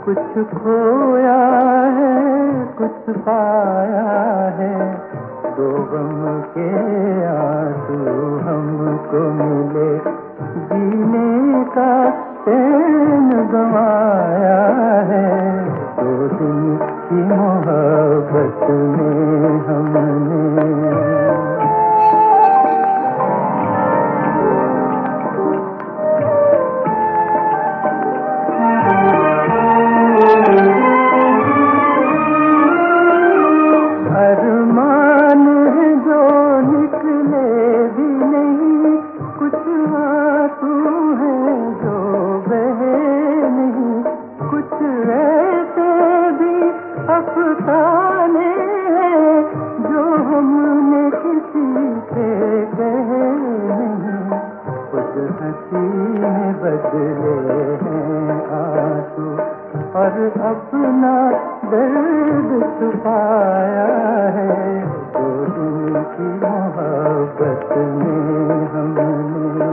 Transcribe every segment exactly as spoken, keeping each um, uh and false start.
कुछ खोया है कुछ पाया है, दो गम के आंसू हमको मिले, जीने का चैन गंवाया है, दो दिन की मोहब्बत में हमने। बदले हैं आंसू और अपना दर्द छुपाया है, दो दिन की मोहब्बत में हमने।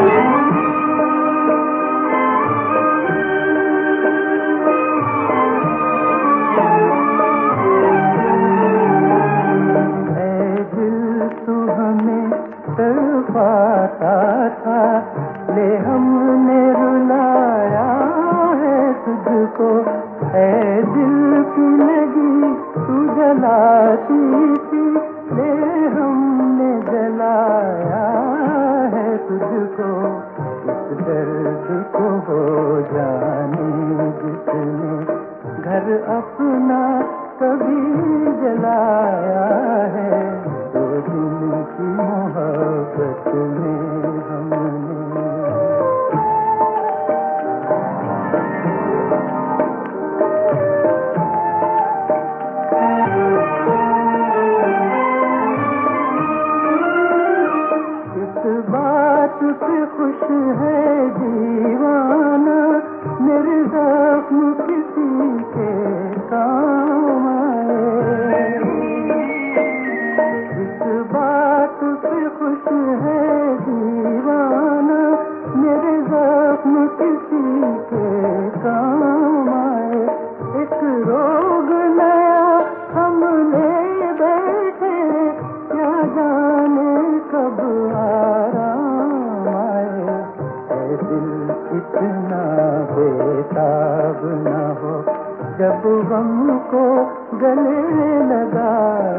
ऐ दिल तू हमें तड़पाता था, ले हमने रुलाया है तुझको, ऐ दिल की लगी तू जलाती थी, ले हमने जलाया है तुझको, इस दर्द को हो जाने जिसने घर अपना कभी जलाया है, दो दिन की मोहब्बत में हमने। बात पे खुश है दीवाना, मेरे ज़ख्म किसी के काम आए, इस बात पे खुश है दीवाना, मेरे ज़ख्म किसी के काम आए, एक रोग नया हम ले बैठे, क्या जाने कब दिल इतना बेताब न हो, जब गम को गले लगाया